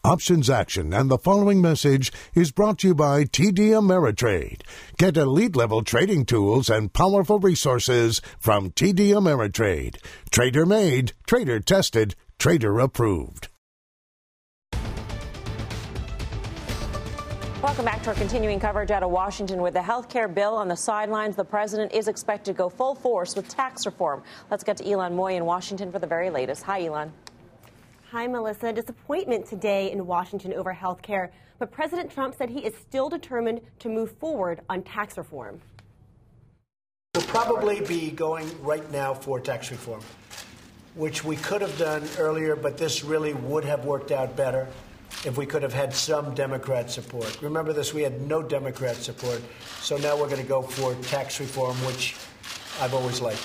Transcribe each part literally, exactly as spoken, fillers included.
Options Action and the following message is brought to you by T D Ameritrade. Get elite-level trading tools and powerful resources from T D Ameritrade. Trader-made, trader-tested, trader-approved. Welcome back to our continuing coverage out of Washington. With the health care bill on the sidelines, the president is expected to go full force with tax reform. Let's get to Ylan Moy in Washington for the very latest. Hi, Ylan. Hi, Melissa. Disappointment today in Washington over health care, but President Trump said he is still determined to move forward on tax reform. We'll probably be going right now for tax reform, which we could have done earlier, but this really would have worked out better if we could have had some Democrat support. Remember this, we had no Democrat support, so now we're going to go for tax reform, which I've always liked.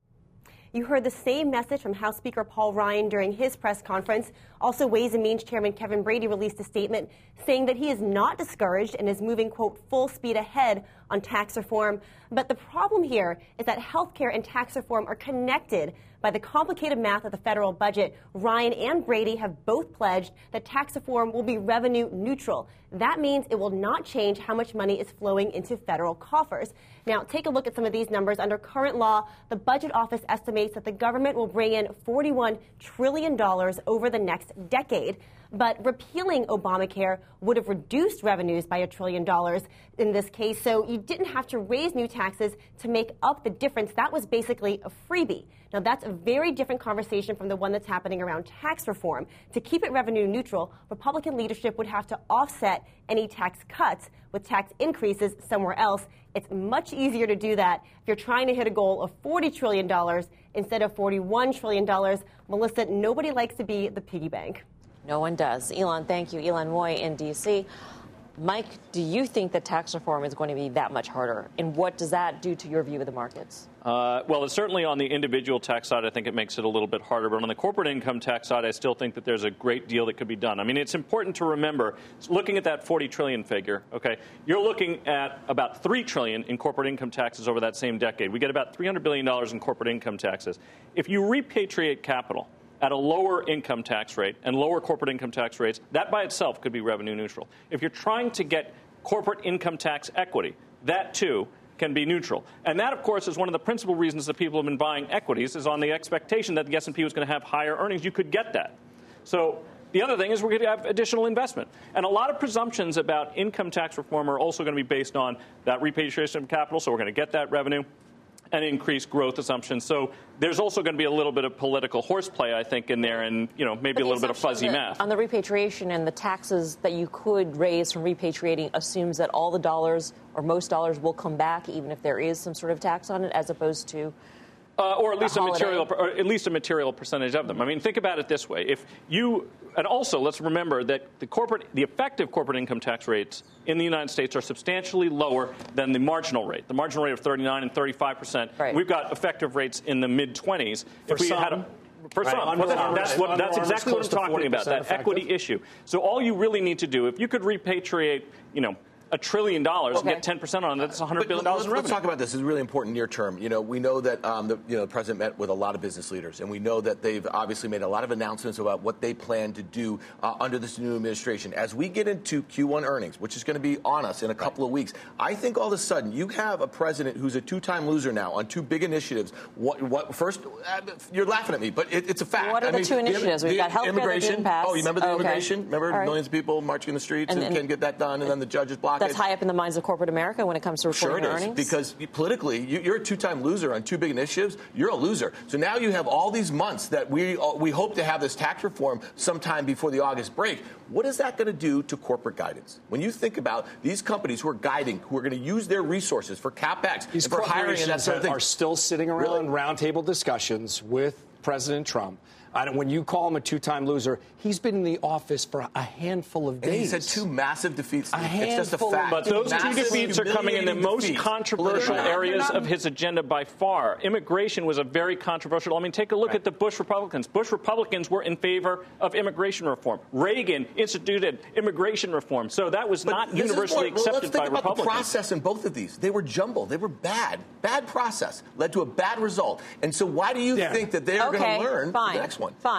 You heard the same message from House Speaker Paul Ryan during his press conference. Also, Ways and Means Chairman Kevin Brady released a statement saying that he is not discouraged and is moving, quote, full speed ahead on tax reform. But the problem here is that health care and tax reform are connected by the complicated math of the federal budget. Ryan and Brady have both pledged that tax reform will be revenue neutral. That means it will not change how much money is flowing into federal coffers. Now, take a look at some of these numbers. Under current law, the Budget Office estimates that the government will bring in forty-one trillion dollars over the next decade. But repealing Obamacare would have reduced revenues by a trillion dollars in this case, so you didn't have to raise new taxes to make up the difference. That was basically a freebie. Now, that's a very different conversation from the one that's happening around tax reform. To keep it revenue neutral, Republican leadership would have to offset any tax cuts with tax increases somewhere else. It's much easier to do that if you're trying to hit a goal of forty trillion dollars instead of forty-one trillion dollars. Melissa, nobody likes to be the piggy bank. No one does. Ylan, thank you. Ylan Moy in D C. Mike, do you think that tax reform is going to be that much harder? And what does that do to your view of the markets? Uh, well, it's certainly on the individual tax side, I think it makes it a little bit harder. But on the corporate income tax side, I still think that there's a great deal that could be done. I mean, it's important to remember, looking at that forty trillion figure, okay, you're looking at about three trillion in corporate income taxes over that same decade. We get about three hundred billion dollars in corporate income taxes. If you repatriate capital at a lower income tax rate and lower corporate income tax rates, that by itself could be revenue neutral. If you're trying to get corporate income tax equity, that too can be neutral. And that, of course, is one of the principal reasons that people have been buying equities, is on the expectation that the S and P was going to have higher earnings. You could get that. So the other thing is we're going to have additional investment. And a lot of presumptions about income tax reform are also going to be based on that repatriation of capital, so we're going to get that revenue, and increased growth assumptions. So there's also going to be a little bit of political horseplay, I think, in there, and you know maybe a little bit of fuzzy math. On the repatriation and the taxes that you could raise from repatriating assumes that all the dollars or most dollars will come back, even if there is some sort of tax on it, as opposed to Uh, or at least a, a material, or at least a material percentage of them. I mean, think about it this way: if you, and also let's remember that the corporate, the effective corporate income tax rates in the United States are substantially lower than the marginal rate. The marginal rate of thirty-nine and thirty-five percent. Right. We've got effective rates in the mid twenties. For if we some, had a, for right. some, well, that, that's what, that's exactly what I'm talking about. That effective. equity issue. So all you really need to do, if you could repatriate, you know, a trillion dollars okay. and get ten percent on it, that's one hundred billion dollars in revenue. Let's talk about this. This is really important near term. You know, we know that um, the, you know, the president met with a lot of business leaders, and we know that they've obviously made a lot of announcements about what they plan to do uh, under this new administration. As we get into Q one earnings, which is going to be on us in a couple right. of weeks, I think all of a sudden you have a president who's a two-time loser now on two big initiatives. What, what first, uh, you're laughing at me, but it, it's a fact. What are I the mean, two initiatives? The, We've the got health care that didn't pass. Oh, you remember the oh, okay. immigration? Remember right. millions of people marching in the streets and, and, and can't get that done, and then the judges block that's it. That's high up in the minds of corporate America when it comes to reporting sure it is, earnings? Because politically, you, you're a two-time loser on two big initiatives. You're a loser. So now you have all these months that we uh, we hope to have this tax reform sometime before the August break. What is that going to do to corporate guidance? When you think about these companies who are guiding, who are going to use their resources for CapEx, these and for hiring and that sort of thing, are still sitting around really? roundtable discussions with President Trump. I don't, when you call him a two-time loser, he's been in the office for a handful of days. And he's had two massive defeats. A it's handful just a fact. But those two defeats are coming in the most defeats. controversial not, areas of his agenda by far. Immigration was a very controversial. I mean, take a look right. at the Bush Republicans. Bush Republicans were in favor of immigration reform. Reagan instituted immigration reform. So that was but not universally more, well, accepted by Republicans. Let's think about the process in both of these. They were jumbled. They were bad. Bad process. Led to a bad result. And so why do you yeah. think that they are okay, going to learn fine, the next one? Fine.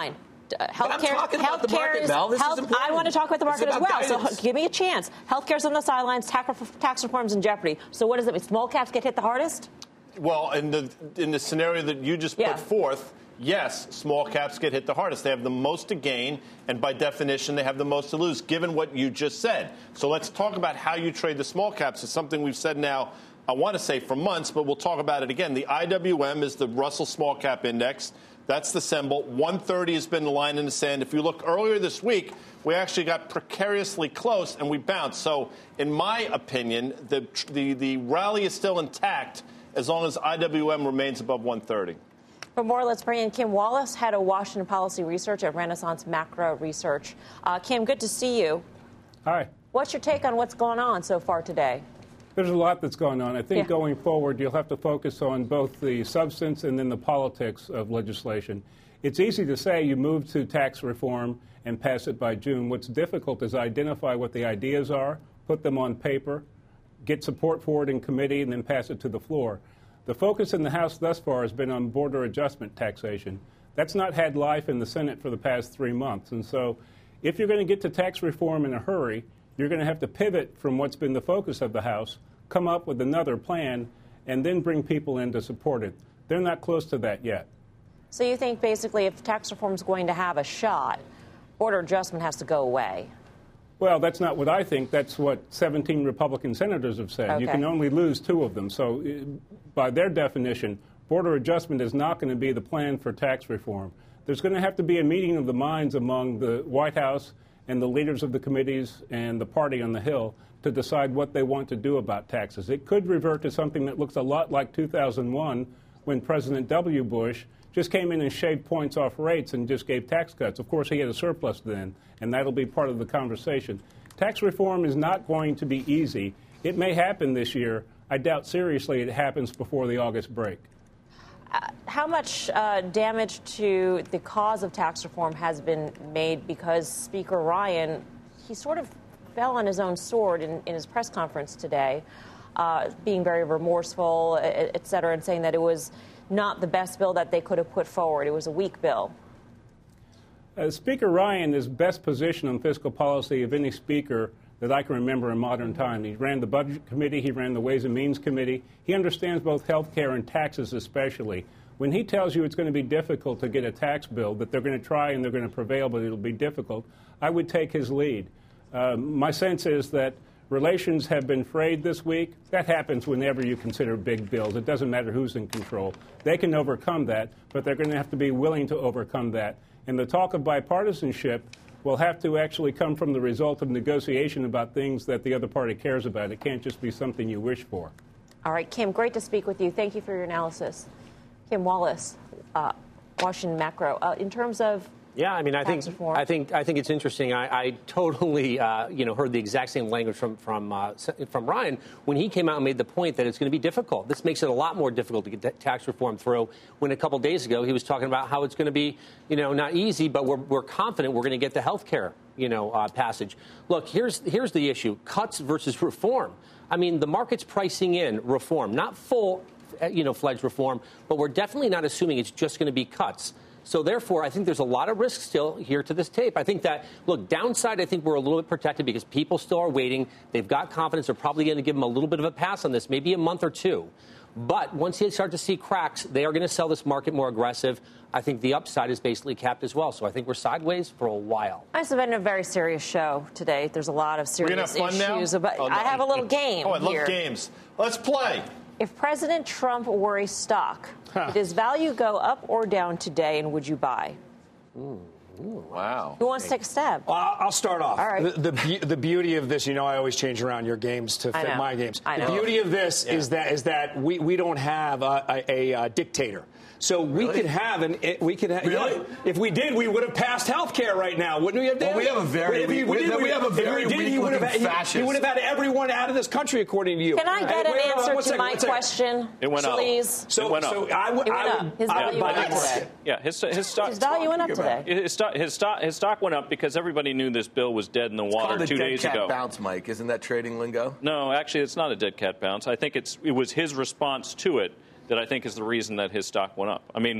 Uh, healthcare, I'm talking about the market, is, Mel. This health, is important. I want to talk about the market It's as well. about guidance. So give me a chance. Healthcare's on the sidelines. Tax, tax reform's in jeopardy. So what does it mean? Small caps get hit the hardest? Well, in the in the scenario that you just Yeah. put forth, yes, small caps get hit the hardest. They have the most to gain, and by definition, they have the most to lose, given what you just said. So let's talk about how you trade the small caps. It's something we've said now, I want to say for months, but we'll talk about it again. The I W M is the Russell Small Cap Index. That's the symbol. one thirty has been the line in the sand. If you look earlier this week, we actually got precariously close, and we bounced. So in my opinion, the the, the rally is still intact as long as I W M remains above one thirty. For more, let's bring in Kim Wallace, head of Washington Policy Research at Renaissance Macro Research. Uh, Kim, good to see you. Hi. What's your take on what's going on so far today? There's a lot that's going on. I think Yeah. going forward, you'll have to focus on both the substance and then the politics of legislation. It's easy to say you move to tax reform and pass it by June. What's difficult is identify what the ideas are, put them on paper, get support for it in committee, and then pass it to the floor. The focus in the House thus far has been on border adjustment taxation. That's not had life in the Senate for the past three months. And so if you're going to get to tax reform in a hurry, you're going to have to pivot from what's been the focus of the House, come up with another plan, and then bring people in to support it. They're not close to that yet. So you think basically if tax reform is going to have a shot, border adjustment has to go away? Well, that's not what I think. That's what seventeen Republican senators have said. Okay. You can only lose two of them. So uh, by their definition, border adjustment is not going to be the plan for tax reform. There's going to have to be a meeting of the minds among the White House and the leaders of the committees and the party on the Hill to decide what they want to do about taxes. It could revert to something that looks a lot like two thousand one when President W. Bush just came in and shaved points off rates and just gave tax cuts. Of course, he had a surplus then, and that'll be part of the conversation. Tax reform is not going to be easy. It may happen this year. I doubt seriously it happens before the August break. Uh, how much uh, damage to the cause of tax reform has been made because Speaker Ryan, he sort of fell on his own sword in, in his press conference today, uh, being very remorseful, et, et cetera, and saying that it was not the best bill that they could have put forward. It was a weak bill. Uh, Speaker Ryan is best positioned on fiscal policy of any speaker that I can remember in modern time. He ran the Budget Committee. He ran the Ways and Means Committee. He understands both health care and taxes especially. When he tells you it's going to be difficult to get a tax bill, that they're going to try and they're going to prevail, but it'll be difficult, I would take his lead. Uh, my sense is that relations have been frayed this week. That happens whenever you consider big bills. It doesn't matter who's in control. They can overcome that, but they're going to have to be willing to overcome that. And the talk of bipartisanship will have to actually come from the result of negotiation about things that the other party cares about. It can't just be something you wish for. All right, Kim, great to speak with you. Thank you for your analysis. Kim Wallace, uh, Washington Macro. Uh, in terms of Yeah, I mean, I think reform. I think I think it's interesting. I, I totally, uh, you know, heard the exact same language from from uh, from Ryan when he came out and made the point that it's going to be difficult. This makes it a lot more difficult to get that tax reform through. When a couple days ago he was talking about how it's going to be, you know, not easy, but we're we're confident we're going to get the health care, you know, uh, passage. Look, here's here's the issue: cuts versus reform. I mean, the market's pricing in reform, not full, you know, fledged reform, but we're definitely not assuming it's just going to be cuts. So, therefore, I think there's a lot of risk still here to this tape. I think that, look, downside, I think we're a little bit protected because people still are waiting. They've got confidence. They're probably going to give them a little bit of a pass on this, maybe a month or two. But once they start to see cracks, they are going to sell this market more aggressive. I think the upside is basically capped as well. So I think we're sideways for a while. It's been a very serious show today. There's a lot of serious We're gonna have fun issues. now? About, Oh, no. I have a little game Oh, I love here. games. Let's play. If President Trump were a stock, does value go up or down today, and would you buy? Ooh, ooh, wow. Who wants to take a stab? Well, I'll start off. All right. The, the, be- the beauty of this, you know, I always change around your games to I fit know. my games. I know. The beauty of this Yeah. is that is that we, we don't have a, a, a, a dictator. So we Really? could have an it, we could have, Really? yeah, if we did we would have passed health care right now, wouldn't we have? Well, we have a very if we, weak- did, we have a if very we did, he weak would have looking he, fascist. he would have had everyone out of this country according to you. Can I get Hey, an wait, hold on, answer one to second, my one second. question, It went up. please? So, It went up. so I would It went I up. would His I value would went buy up this. today. Yeah, his his stock. His value went up today. His stock, his stock, his stock went up because everybody knew this bill was dead in the It's water called the two dead days cat ago. bounce, Mike. Isn't that trading lingo? No, actually, it's not a dead cat bounce. I think it's it was his response to it that I think is the reason that his stock went up. I mean,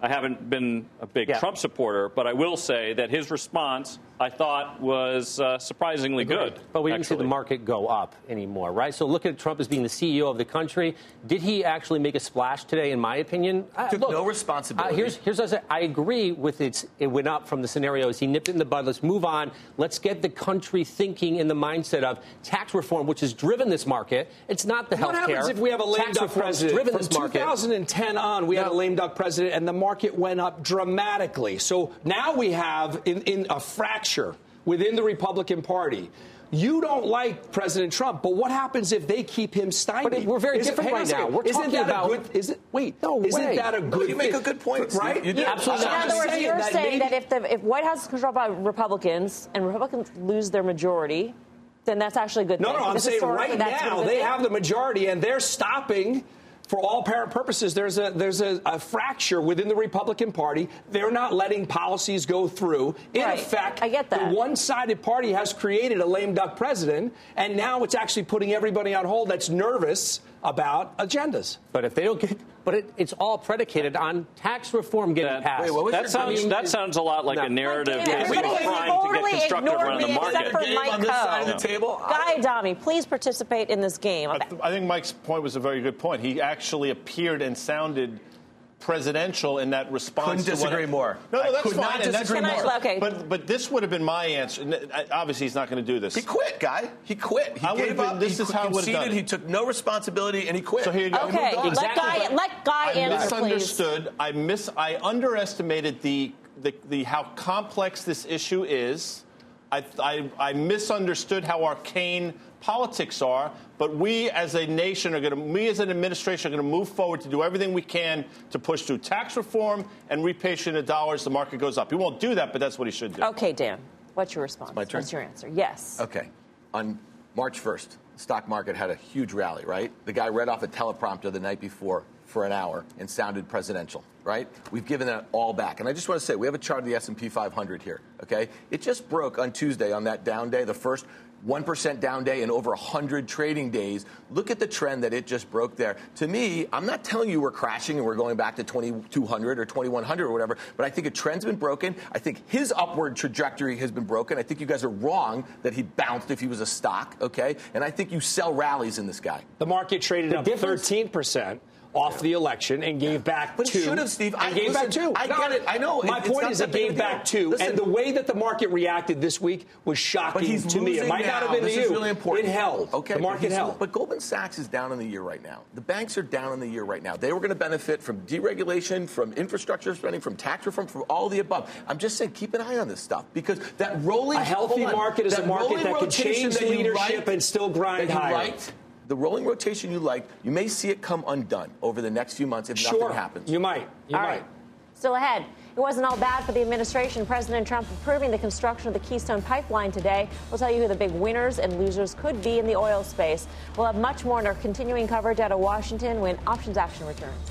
I haven't been a big Yeah. Trump supporter, but I will say that his response, I thought, was uh, surprisingly good. But we didn't see actually. the market go up anymore, right? So look at Trump as being the C E O of the country. Did he actually make a splash today, in my opinion? Uh, Took look, no responsibility. Uh, here's, here's what I say. I agree with it. It went up from the scenarios. He nipped it in the bud. Let's move on. Let's get the country thinking in the mindset of tax reform, which has driven this market. It's not the What health care. happens if we have a lame Tax duck reform has president? driven From this market. two thousand ten on, we had a lame duck president, and the market went up dramatically. So now we have in, in a fracture within the Republican Party. You don't like President Trump, but what happens if they keep him stymied? But it- we're very Is it- different hang on right a second. now. We're isn't talking that about- a good? Is it? Wait, No isn't way. that a No, good? you make a thing? good point, right? Steve. You do. Absolutely In not. other words, saying you're that saying maybe- that if the if White House is controlled by Republicans and Republicans lose their majority, then that's actually a good No, thing. no, I'm Because saying historically, right that's been a now good they thing. have the majority and they're stopping. For all apparent purposes, there's a there's a, a fracture within the Republican Party. They're not letting policies go through. In Right. effect, I get that. the one-sided party has created a lame duck president, and now it's actually putting everybody on hold that's nervous about agendas. But if they don't get, but it, it's all predicated on tax reform getting That, passed. Wait, what was that your sounds I mean, that sounds a lot like no. a narrative Like, that everybody people are trying to totally get constructive ignored around the me market. except for Game Mike on this side Coe. of the table. Guy Adami, please participate in this game. I, th- I think Mike's point was a very good point. He actually appeared and sounded presidential in that response. Couldn't to disagree what, more. No, no, I that's could fine. not and that's disagree Can I- more. okay. But but this would have been my answer. N- Obviously, he's not going to do this. He quit, guy. He quit. He I would've gave been- up. this he is how I would've conceded. done it. He took no responsibility and he quit. So here you go. Okay, let Exactly. Guy let Guy I answer, please. misunderstood. I mis. I underestimated the, the the how complex this issue is. I, I I misunderstood how arcane politics are. But we, as a nation, are going to. We, as an administration, are going to move forward to do everything we can to push through tax reform and repatriation of dollars. The market goes up. He won't do that, but that's what he should do. Okay, Dan, what's your response? my turn? What's your answer? Yes. Okay. On March first, the stock market had a huge rally, right? The guy read off a teleprompter the night before for an hour and sounded presidential, right? We've given that all back. And I just want to say, we have a chart of the S and P five hundred here, okay? It just broke on Tuesday on that down day, the first one percent down day in over one hundred trading days. Look at the trend that it just broke there. To me, I'm not telling you we're crashing and we're going back to twenty-two hundred or twenty-one hundred or whatever, but I think a trend's been broken. I think his upward trajectory has been broken. I think you guys are wrong that he bounced if he was a stock, okay? And I think you sell rallies in this guy. The market traded The up difference- thirteen percent. Off the election and gave back But it two. should have, Steve. And I- gave listen, back two. I No, get it. I know. My It- it's point not is that it big gave a deal. back two. Listen. And the way that the market reacted this week was But shocking he's to me. It losing might not have now. been This to is you. really important. It held. Okay, The but market he's- held. But Goldman Sachs is down in the year right now. The banks are down in the year right now. They were going to benefit from deregulation, from infrastructure spending, from tax reform, from all the above. I'm just saying, keep an eye on this stuff because that rolling A healthy hold on, market is a that market rolling that can rotation change that you leadership liked- and still grind that you higher. liked, the rolling rotation you like, you may see it come undone over the next few months if Sure. nothing happens. You might. You All might. right. Still ahead. It wasn't all bad for the administration. President Trump approving the construction of the Keystone Pipeline today. We'll tell you who the big winners and losers could be in the oil space. We'll have much more in our continuing coverage out of Washington when Options Action returns.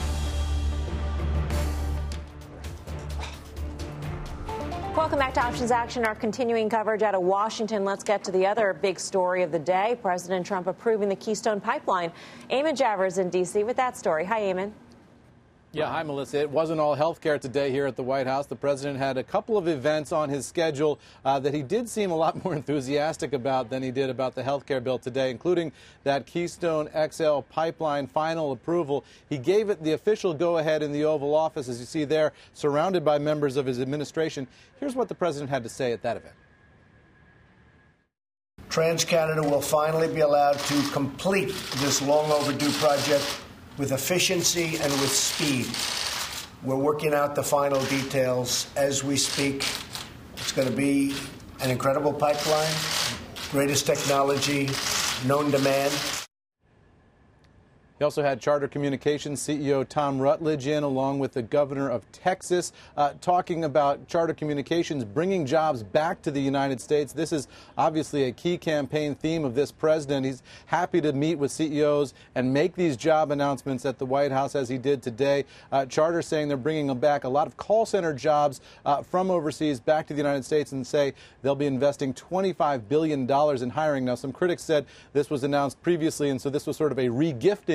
Welcome back to Options Action, our continuing coverage out of Washington. Let's get to the other big story of the day. President Trump approving the Keystone Pipeline. Eamon Javers in D C with that story. Hi, Eamon. Yeah, hi, Melissa. It wasn't all health care today here at the White House. The president had a couple of events on his schedule uh, that he did seem a lot more enthusiastic about than he did about the health care bill today, including that Keystone X L pipeline final approval. He gave it the official go-ahead in the Oval Office, as you see there, surrounded by members of his administration. Here's what the president had to say at that event. TransCanada will finally be allowed to complete this long overdue project with efficiency and with speed. We're working out the final details as we speak. It's going to be an incredible pipeline, greatest technology, known demand. He also had Charter Communications C E O Tom Rutledge in, along with the governor of Texas, uh, talking about Charter Communications bringing jobs back to the United States. This is obviously a key campaign theme of this president. He's happy to meet with C E Os and make these job announcements at the White House, as he did today. Uh, Charter saying they're bringing back a lot of call center jobs uh, from overseas back to the United States, and say they'll be investing twenty-five billion dollars in hiring. Now, some critics said this was announced previously, and so this was sort of a re-gifting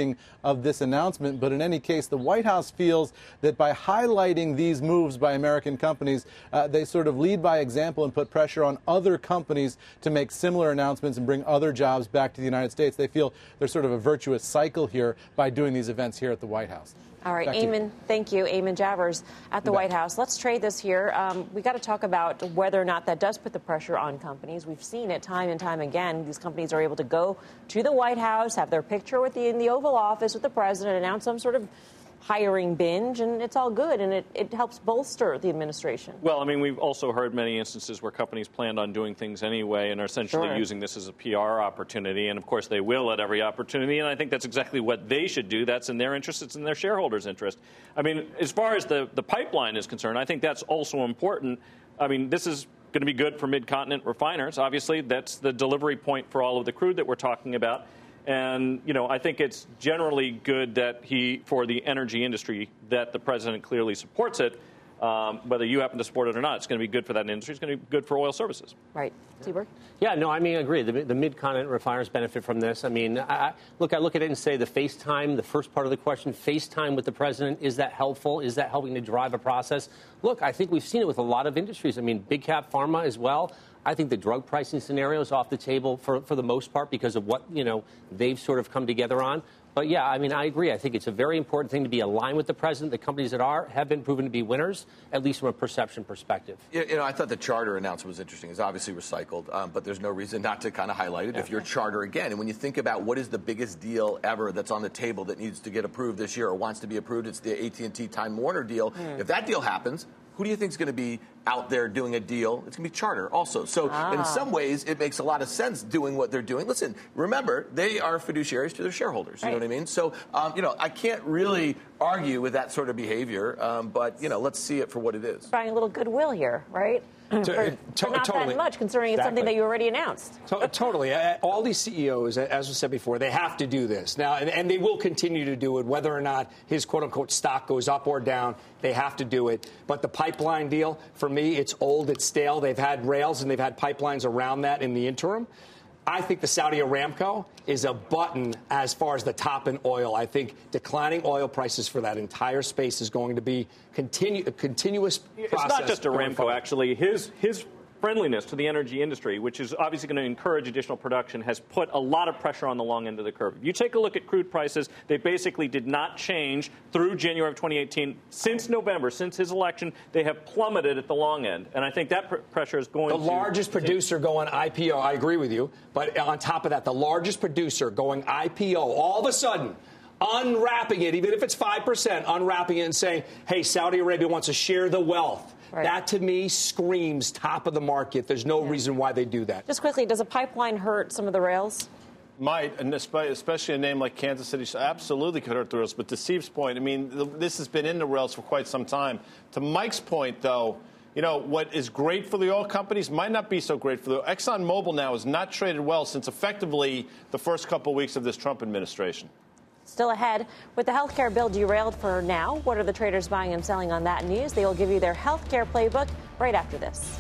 timing of this announcement. But in any case, the White House feels that by highlighting these moves by American companies, uh, they sort of lead by example and put pressure on other companies to make similar announcements and bring other jobs back to the United States. They feel there's sort of a virtuous cycle here by doing these events here at the White House. All right, Eamon, thank you. Eamon Javers at the White House. Let's trade this here. Um, we got to talk about whether or not that does put the pressure on companies. We've seen it time and time again. These companies are able to go to the White House, have their picture with the, in the Oval Office with the president, announce some sort of hiring binge, and it's all good, and it, it helps bolster the administration. Well, I mean, we've also heard many instances where companies planned on doing things anyway and are essentially Sure. using this as a P R opportunity, and of course they will at every opportunity, and I think that's exactly what they should do. That's in their interest. It's in their shareholders' interest. I mean, as far as the, the pipeline is concerned, I think that's also important. I mean, this is going to be good for mid-continent refiners. Obviously, that's the delivery point for all of the crude that we're talking about. And, you know, I think it's generally good that he, for the energy industry, that the president clearly supports it. Um, whether you happen to support it or not, it's going to be good for that industry. It's going to be good for oil services. Right. Seaberg? Yeah, no, I mean, I agree. The, the mid-continent refiners benefit from this. I mean, I, look, I look at it and say the FaceTime, the first part of the question, FaceTime with the president, is that helpful? Is that helping to drive a process? Look, I think we've seen it with a lot of industries. I mean, big cap pharma as well. I think the drug pricing scenario is off the table for, for the most part because of what, you know, they've sort of come together on. But, yeah, I mean, I agree. I think it's a very important thing to be aligned with the president. The companies that are have been proven to be winners, at least from a perception perspective. You, you know, I thought the charter announcement was interesting. It's obviously recycled, um, but there's no reason not to kind of highlight it. Yeah. If you're charter again, and when you think about what is the biggest deal ever that's on the table that needs to get approved this year or wants to be approved, it's the A T and T Time Warner deal. Mm. If that deal happens, who do you think is going to be out there doing a deal? It's going to be Charter also. So ah. in some ways, it makes a lot of sense doing what they're doing. Listen, remember, they are fiduciaries to their shareholders. You right. know what I mean? So, um, you know, I can't really argue with that sort of behavior, um, but, you know, let's see it for what it is. Buying a little goodwill here, right? For, to, for not totally. that much, considering it's exactly. something that you already announced. To, totally. All these C E Os, as was said before, they have to do this. Now, and, and they will continue to do it, whether or not his quote-unquote stock goes up or down. They have to do it. But the pipeline deal, for me, it's old, it's stale. They've had rails and they've had pipelines around that in the interim. I think the Saudi Aramco is a button as far as the top in oil. I think declining oil prices for that entire space is going to be continu- a continuous process. It's not just Aramco, actually. His his friendliness to the energy industry, which is obviously going to encourage additional production, has put a lot of pressure on the long end of the curve. If you take a look at crude prices, they basically did not change through January of twenty eighteen. Since November, since his election, they have plummeted at the long end. And I think that pr- pressure is going the to... The largest producer going I P O, I agree with you. But on top of that, the largest producer going I P O, all of a sudden, unwrapping it, even if it's five percent, unwrapping it and saying, hey, Saudi Arabia wants to share the wealth. Right. That, to me, screams top of the market. There's no yeah. reason why they do that. Just quickly, does a pipeline hurt some of the rails? Might, and especially a name like Kansas City, absolutely could hurt the rails. But to Steve's point, I mean, this has been in the rails for quite some time. To Mike's point, though, you know, what is great for the oil companies might not be so great for the ExxonMobil now has not traded well since effectively the first couple of weeks of this Trump administration. Still ahead, with the health care bill derailed for now, what are the traders buying and selling on that news? They will give you their health care playbook right after this.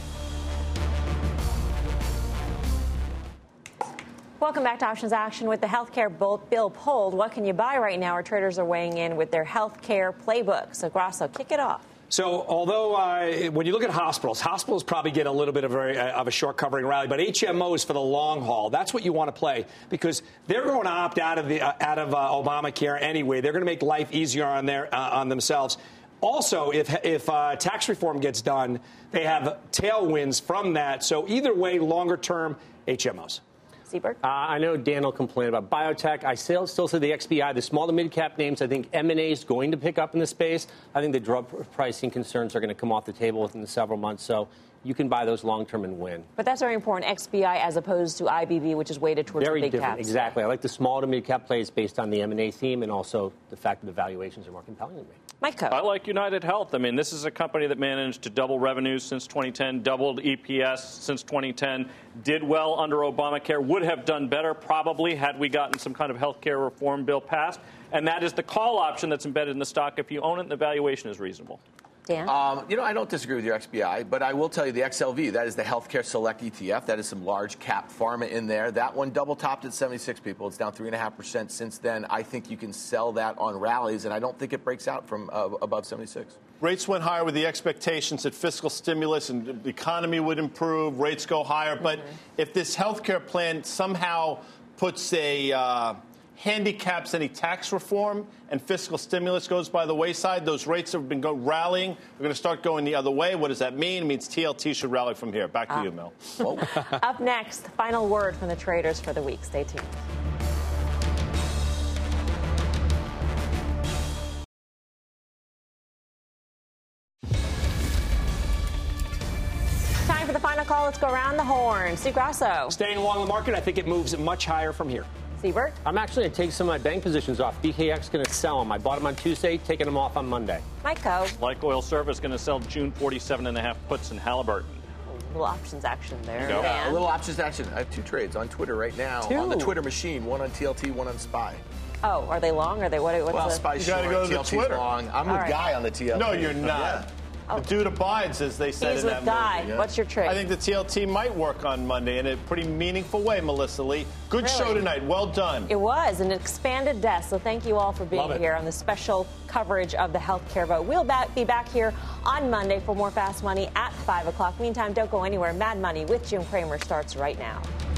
Welcome back to Options Action. With the health care bill pulled, what can you buy right now? Our traders are weighing in with their health care playbook. So, Grasso, kick it off. So although uh, when you look at hospitals, hospitals probably get a little bit of a, of a short covering rally, but H M Os for the long haul, that's what you want to play because they're going to opt out of the uh, out of uh, Obamacare anyway. They're going to make life easier on their uh, on themselves. Also, if if uh, tax reform gets done, they have tailwinds from that. So either way, longer term, H M Os. Seaberg? Uh, I know Dan will complain about biotech. I still, still say the X B I, the small to mid-cap names, I think M and A is going to pick up in the space. I think the drug pricing concerns are going to come off the table within several months. So you can buy those long-term and win. But that's very important, X B I as opposed to I B B, which is weighted towards very the big different. caps. Exactly. I like the small to mid-cap plays based on the M and A theme and also the fact that the valuations are more compelling to me. Mike Coe. I like United Health. I mean, this is a company that managed to double revenues since twenty ten, doubled E P S since twenty ten, did well under Obamacare, would have done better probably had we gotten some kind of health care reform bill passed. And that is the call option that's embedded in the stock if you own it and the valuation is reasonable. Dan? Um, you know, I don't disagree with your X B I, but I will tell you the X L V, that is the Healthcare Select E T F. That is some large cap pharma in there. That one double topped at seventy-six people. It's down three point five percent since then. I think you can sell that on rallies, and I don't think it breaks out from uh, above seventy-six. Rates went higher with the expectations that fiscal stimulus and the economy would improve. Rates go higher. But mm-hmm. if this health care plan somehow puts a uh, handicaps any tax reform and fiscal stimulus goes by the wayside, those rates have been go- rallying. We're going to start going the other way. What does that mean? It means T L T should rally from here. Back to uh, you, Mel. Up next, final word from the traders for the week. Stay tuned. Time for the final call. Let's go around the horn. Steve Grasso. Staying along the market, I think it moves much higher from here. Siebert? I'm actually going to take some of my bank positions off. B K X going to sell them. I bought them on Tuesday, taking them off on Monday. Mike Co. Like Oil Service going to sell June forty-seven and a half puts in Halliburton. A little options action there. Yeah, a little options action. I have two trades on Twitter right now. Two. On the Twitter machine, one on T L T, one on S P Y. Oh, are they long? Are they what? What's well, the... S P Y's you got to go to T L the T's Twitter. Long. I'm All with right. Guy on the T L T. No, you're not. Yeah. Oh. The dude abides, as they said He's in with that Guy. movie. Yeah. What's your trade? I think the T L T might work on Monday in a pretty meaningful way, Melissa Lee. Good Really? show tonight. Well done. It was an expanded desk, so thank you all for being Love it. here on the special coverage of the healthcare vote. We'll back, be back here on Monday for more Fast Money at five o'clock. Meantime, don't go anywhere. Mad Money with Jim Cramer starts right now.